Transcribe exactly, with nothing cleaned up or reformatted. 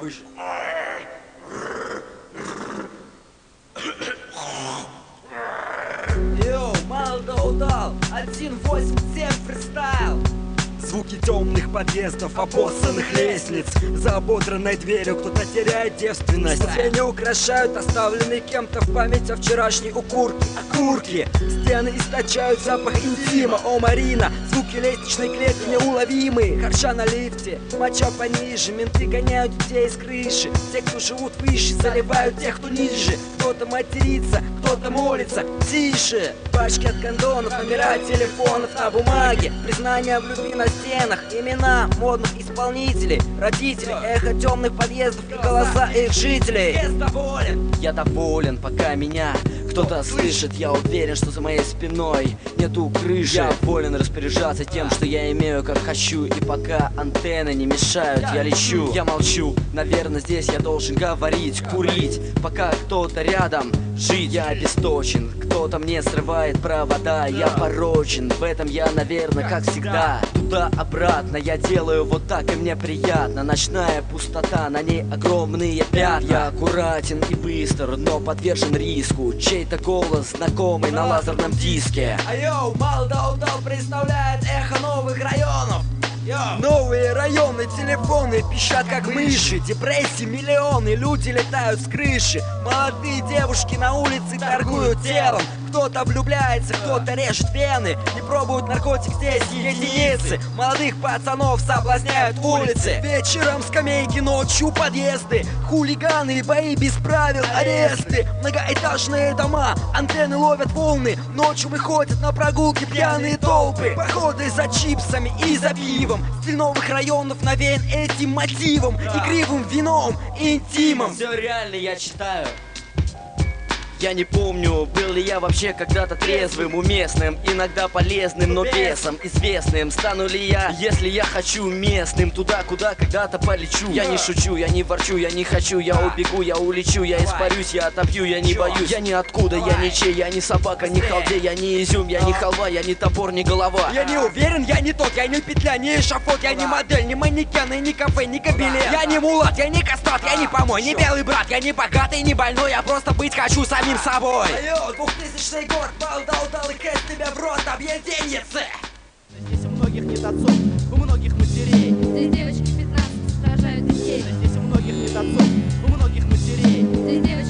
выше. Йоу, мало да удал, один восемь семь фристайл. Звуки темных подъездов, обоссанных лестниц. За ободранной дверью кто-то теряет девственность. Стены украшают оставленные кем-то в память о вчерашней укурке. Окурки, стены источают запах интима. О, Марина, звуки лестничной клетки неуловимые. Харча на лифте, моча пониже. Менты гоняют детей с крыши. Те, кто живут выше, заливают тех, кто ниже. Кто-то матерится, кто-то молится. Тише, пачки от кондонов, номера телефонов на бумаге. Признания в любви на стенах, имена модных исполнителей, родители, эхо темных подъездов и голоса их жителей. Я доволен. Я доволен, пока меня кто-то слышит. Я уверен, что за моей спиной нету крыши. Я волен распоряжаться тем, что я имею, как хочу. И пока антенны не мешают, я лечу. Я молчу, наверное, здесь я должен говорить, курить. Пока кто-то рядом, жить. Я обесточен, кто-то мне срывает провода. Я порочен, в этом я, наверное, как всегда. Туда-обратно я делаю вот так, и мне приятно. Ночная пустота, на ней огромные пятна. Я аккуратен и быстр, но подвержен риску. Чей-то голос знакомый на лазерном диске. А йоу, мало да удал представляет эхо новых районов. Йоу. Новые районы, телефоны пищат как мыши. Депрессии миллионы, люди летают с крыши. Молодые девушки на улице торгуют телом. Кто-то влюбляется, кто-то режет вены. Не пробуют наркотик здесь единицы. Молодых пацанов соблазняют улицы. Вечером скамейки, ночью подъезды. Хулиганы, бои без правил, аресты. Многоэтажные дома, антенны ловят волны. Ночью выходят на прогулки пьяные толпы. Походы за чипсами и за пивом. Стиль новых районов навеян этим мотивом. Игривым вином и интимом. Все реально я читаю. Я не помню, был ли я вообще когда-то трезвым, уместным, иногда полезным, но бесом известным. Стану ли я, если я хочу, местным, туда, куда когда-то полечу. Я не шучу, я не ворчу, я не хочу, я убегу, я улечу, я испарюсь, я отобью, я не боюсь. Я ниоткуда, я ничей, я не собака, не халдей, я не изюм, я не халва, я не топор, не голова. Я не уверен, я не тот, я не петля, не эшафот, я не модель, не манекен, и не кафе, не кабелет. Я не мулат, я не кастат, я не помой, не белый брат, я не богатый, не больной, я просто быть хочу самим собой. Айо, двухтысячный год, бал дал дал и кэс тебя в рот, объединится. Здесь у многих нет отцов, у многих матерей. Здесь девочки пятнадцать рожают детей. Здесь у многих нет отцов, у многих матерей. Здесь девочки